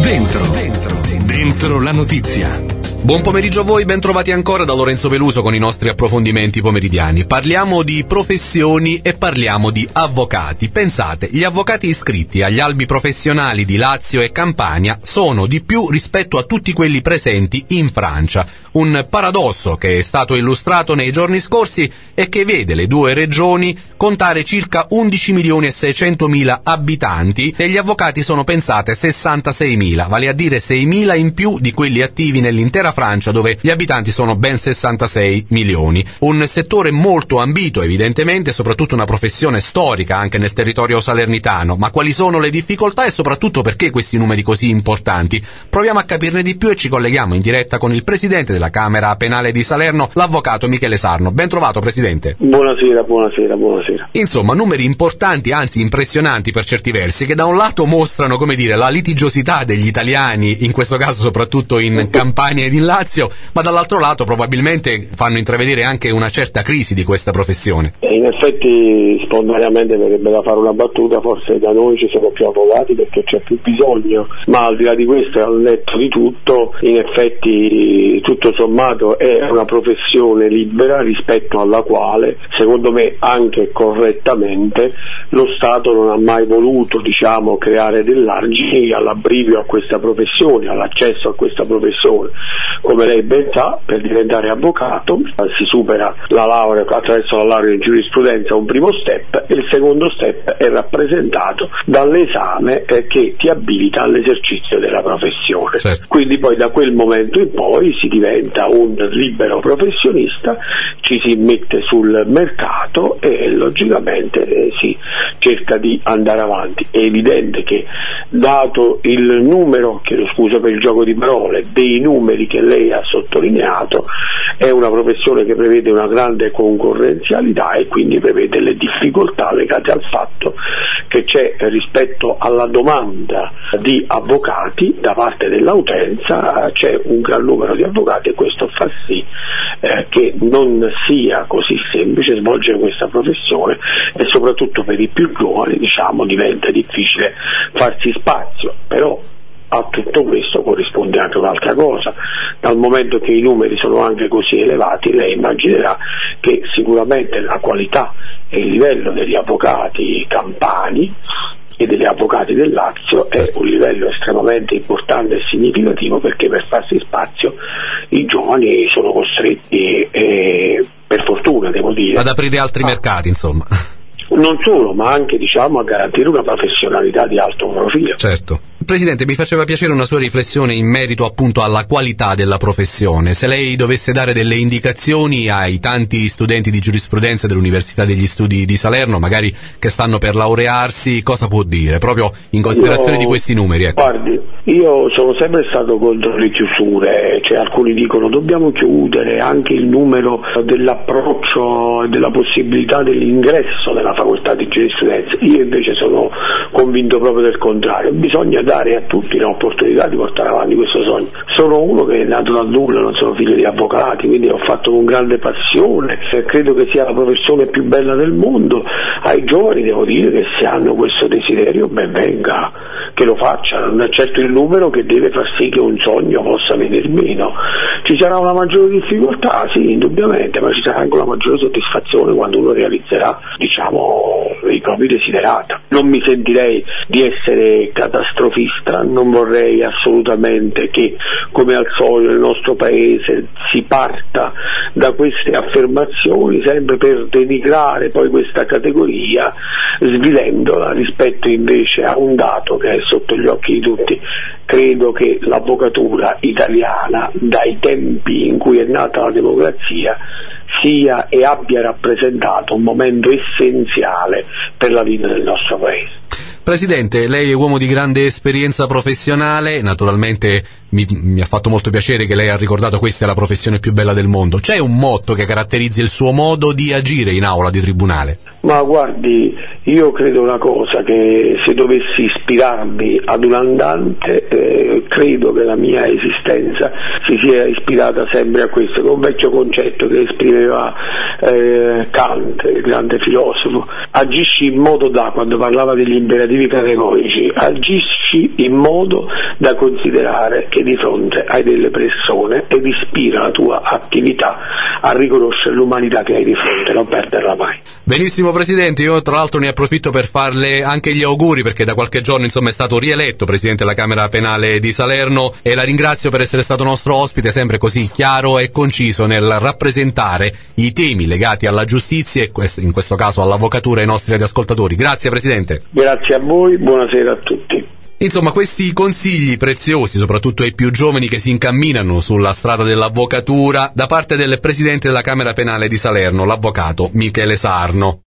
Dentro la notizia. Buon pomeriggio a voi, ben trovati ancora da Lorenzo Peluso con i nostri approfondimenti pomeridiani. Parliamo di professioni e parliamo di avvocati. Pensate, gli avvocati iscritti agli albi professionali di Lazio e Campania sono di più rispetto a tutti quelli presenti in Francia. Un paradosso che è stato illustrato nei giorni scorsi e che vede le due regioni contare circa 11.600.000 abitanti e gli avvocati sono, pensate, 66.000, vale a dire 6.000 in più di quelli attivi nell'intera Francia, dove gli abitanti sono ben 66 milioni. Un settore molto ambito, evidentemente, soprattutto una professione storica anche nel territorio salernitano. Ma quali sono le difficoltà e soprattutto perché questi numeri così importanti? Proviamo a capirne di più e ci colleghiamo in diretta con il presidente della Camera Penale di Salerno, l'avvocato Michele Sarno. Ben trovato, presidente. Buonasera. Insomma, numeri importanti, anzi impressionanti per certi versi, che da un lato mostrano, come dire, la litigiosità degli italiani, in questo caso soprattutto in Campania ed in Lazio, ma dall'altro lato probabilmente fanno intravedere anche una certa crisi di questa professione. In effetti spontaneamente verrebbe da fare una battuta, forse da noi ci sono più avvocati perché c'è più bisogno, ma al di là di questo, al netto di tutto, in effetti tutto sommato è una professione libera rispetto alla quale, secondo me anche correttamente, lo Stato non ha mai voluto, creare dell'argine all'abbrivio a questa professione, all'accesso a questa professione. Come lei ben sa, per diventare avvocato si supera la laurea attraverso la laurea in giurisprudenza, un primo step, e il secondo step è rappresentato dall'esame che ti abilita all'esercizio della professione. Certo. Quindi poi da quel momento in poi si diventa un libero professionista, ci si mette sul mercato e logicamente si cerca di andare avanti. È evidente che, dato il numero, chiedo scusa per il gioco di parole, dei numeri che lei ha sottolineato, è una professione che prevede una grande concorrenzialità e quindi prevede le difficoltà legate al fatto che c'è, rispetto alla domanda di avvocati da parte dell'utenza, c'è un gran numero di avvocati, e questo fa sì che non sia così semplice svolgere questa professione, e soprattutto per i più giovani diventa difficile farsi spazio. Però a tutto questo corrisponde anche un'altra cosa: dal momento che i numeri sono anche così elevati, lei immaginerà che sicuramente la qualità e il livello degli avvocati campani e degli avvocati del Lazio è un livello estremamente importante e significativo, perché per farsi spazio i giovani sono costretti, per fortuna devo dire, ad aprire altri mercati, insomma. Non solo, ma anche a garantire una professionalità di alto profilo. Certo. Presidente, mi faceva piacere una sua riflessione in merito appunto alla qualità della professione. Se lei dovesse dare delle indicazioni ai tanti studenti di giurisprudenza dell'Università degli Studi di Salerno, magari che stanno per laurearsi, cosa può dire, proprio in considerazione di questi numeri? Ecco. Guardi, io sono sempre stato contro le chiusure, alcuni dicono dobbiamo chiudere anche il numero dell'approccio e della possibilità dell'ingresso nella facoltà di giurisprudenza. Io invece sono convinto proprio del contrario: bisogna dare a tutti l'opportunità di portare avanti questo sogno. Sono uno che è nato dal nulla, non sono figlio di avvocati, quindi ho fatto con grande passione, credo che sia la professione più bella del mondo. Ai giovani devo dire che se hanno questo desiderio, ben venga, che lo facciano. Non è certo il numero che deve far sì che un sogno possa venir meno. Ci sarà una maggiore difficoltà, sì, indubbiamente, ma ci sarà anche una maggiore soddisfazione quando uno realizzerà, i propri desiderata. Non mi sentirei di essere catastrofista, non vorrei assolutamente che, come al solito nel nostro paese, si parta da queste affermazioni sempre per denigrare poi questa categoria, svilendola rispetto invece a un dato che è sotto gli occhi di tutti. Credo che l'avvocatura italiana, dai tempi in cui è nata la democrazia, sia e abbia rappresentato un momento essenziale per la vita del nostro paese. Presidente, lei è uomo di grande esperienza professionale, naturalmente mi ha fatto molto piacere che lei ha ricordato questa è la professione più bella del mondo. C'è un motto che caratterizzi il suo modo di agire in aula di tribunale? Ma guardi, io credo una cosa, che se dovessi ispirarmi ad un andante, credo che la mia esistenza si sia ispirata sempre a questo, che è un vecchio concetto che esprimeva Kant, il grande filosofo: agisci in modo da, quando parlava degli imperativi categorici, agisci agisci in modo da considerare che di fronte hai delle persone ed ispira la tua attività a riconoscere l'umanità che hai di fronte, non perderla mai. Benissimo Presidente, io tra l'altro ne approfitto per farle anche gli auguri, perché da qualche giorno insomma è stato rieletto Presidente della Camera Penale di Salerno, e la ringrazio per essere stato nostro ospite, sempre così chiaro e conciso nel rappresentare i temi legati alla giustizia e in questo caso all'avvocatura ai nostri radioascoltatori. Grazie Presidente. Grazie a voi, buonasera a tutti. Insomma, questi consigli preziosi, soprattutto ai più giovani che si incamminano sulla strada dell'avvocatura, da parte del Presidente della Camera Penale di Salerno, l'avvocato Michele Sarno.